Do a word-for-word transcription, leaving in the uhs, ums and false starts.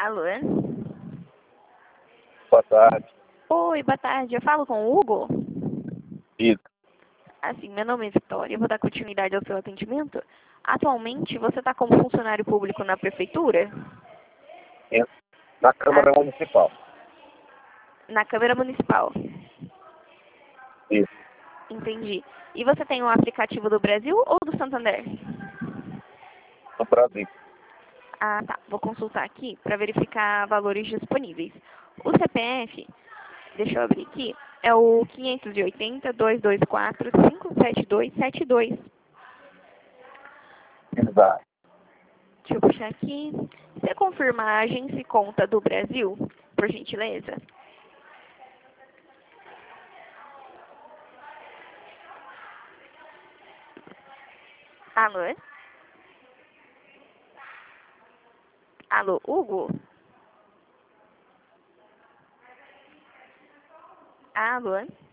Alô? Boa tarde. Oi, boa tarde. Eu falo com o Hugo? Isso. Assim, meu nome é Vitória. Eu vou dar continuidade ao seu atendimento. Atualmente, você está como funcionário público na prefeitura? Isso. Na Câmara Ah, Municipal. na Câmara Municipal. Isso. Entendi. E você tem o aplicativo do Brasil ou do Santander? No Brasil. Ah, tá. Vou consultar aqui para verificar valores disponíveis. O C P F, deixa eu abrir aqui, é o quinhentos e oitenta, duzentos e vinte e quatro, cinco sete dois sete dois. Exato. Deixa eu puxar aqui. Você confirma a agência e conta do Brasil, por gentileza? Alô? Alô, Hugo? Alô?